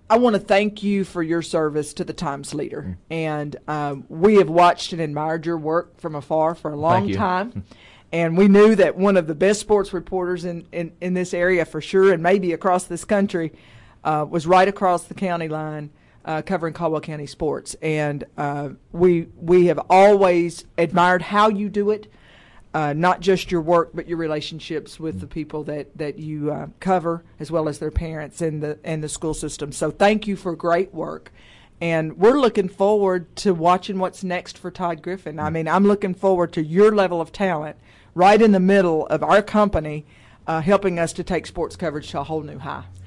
I want to thank you for your service to the Times Leader. And we have watched and admired your work from afar for a long time. And we knew that one of the best sports reporters in this area for sure, and maybe across this country, was right across the county line covering Caldwell County sports. And we have always admired how you do it, not just your work, but your relationships with the people that you cover, as well as their parents and the school system. So thank you for great work. And we're looking forward to watching what's next for Todd Griffin. I mean, I'm looking forward to your level of talent right in the middle of our company, helping us to take sports coverage to a whole new high.